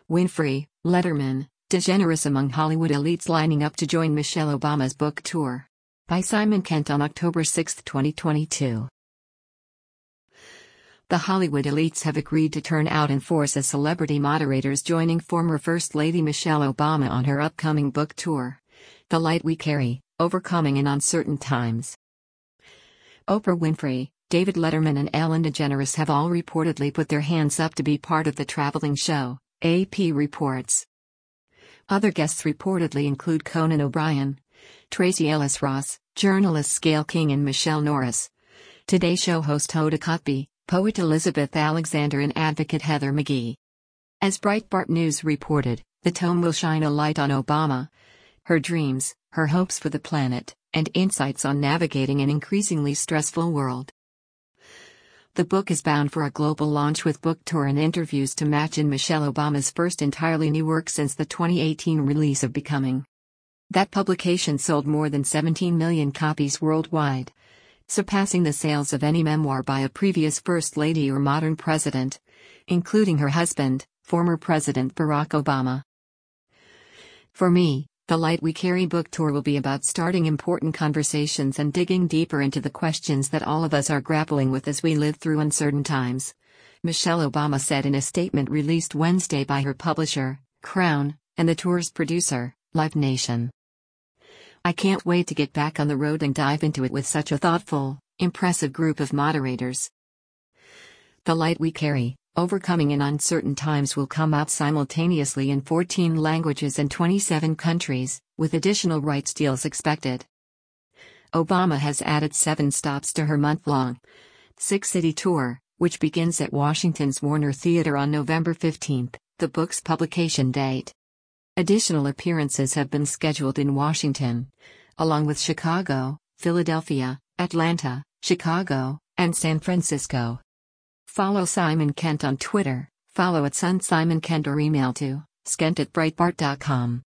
Winfrey, Letterman, DeGeneres among Hollywood elites lining up to join Michelle Obama's book tour. By Simon Kent on October 6, 2022. The Hollywood elites have agreed to turn out in force as celebrity moderators joining former First Lady Michelle Obama on her upcoming book tour, The Light We Carry, Overcoming in Uncertain Times. Oprah Winfrey, David Letterman and Ellen DeGeneres have all reportedly put their hands up to be part of the traveling show, AP reports. Other guests reportedly include Conan O'Brien, Tracy Ellis Ross, journalists Gayle King and Michelle Norris, Today Show host Hoda Kotb, poet Elizabeth Alexander and advocate Heather McGhee. As Breitbart News reported, the tome will shine a light on Obama, her dreams, her hopes for the planet, and insights on navigating an increasingly stressful world. The book is bound for a global launch with book tour and interviews to match in Michelle Obama's first entirely new work since the 2018 release of Becoming. That publication sold more than 17 million copies worldwide, surpassing the sales of any memoir by a previous First Lady or modern president, including her husband, former President Barack Obama. For me, The Light We Carry book tour will be about starting important conversations and digging deeper into the questions that all of us are grappling with as we live through uncertain times, Michelle Obama said in a statement released Wednesday by her publisher, Crown, and the tour's producer, Live Nation. I can't wait to get back on the road and dive into it with such a thoughtful, impressive group of moderators. The Light We Carry, Overcoming in Uncertain Times will come out simultaneously in 14 languages and 27 countries, with additional rights deals expected. Obama has added 7 stops to her month-long, 6-city tour, which begins at Washington's Warner Theater on November 15, the book's publication date. Additional appearances have been scheduled in Washington, along with Chicago, Philadelphia, Atlanta, Chicago, and San Francisco. Follow Simon Kent on Twitter, follow @SunSimonKent or email to skent@breitbart.com.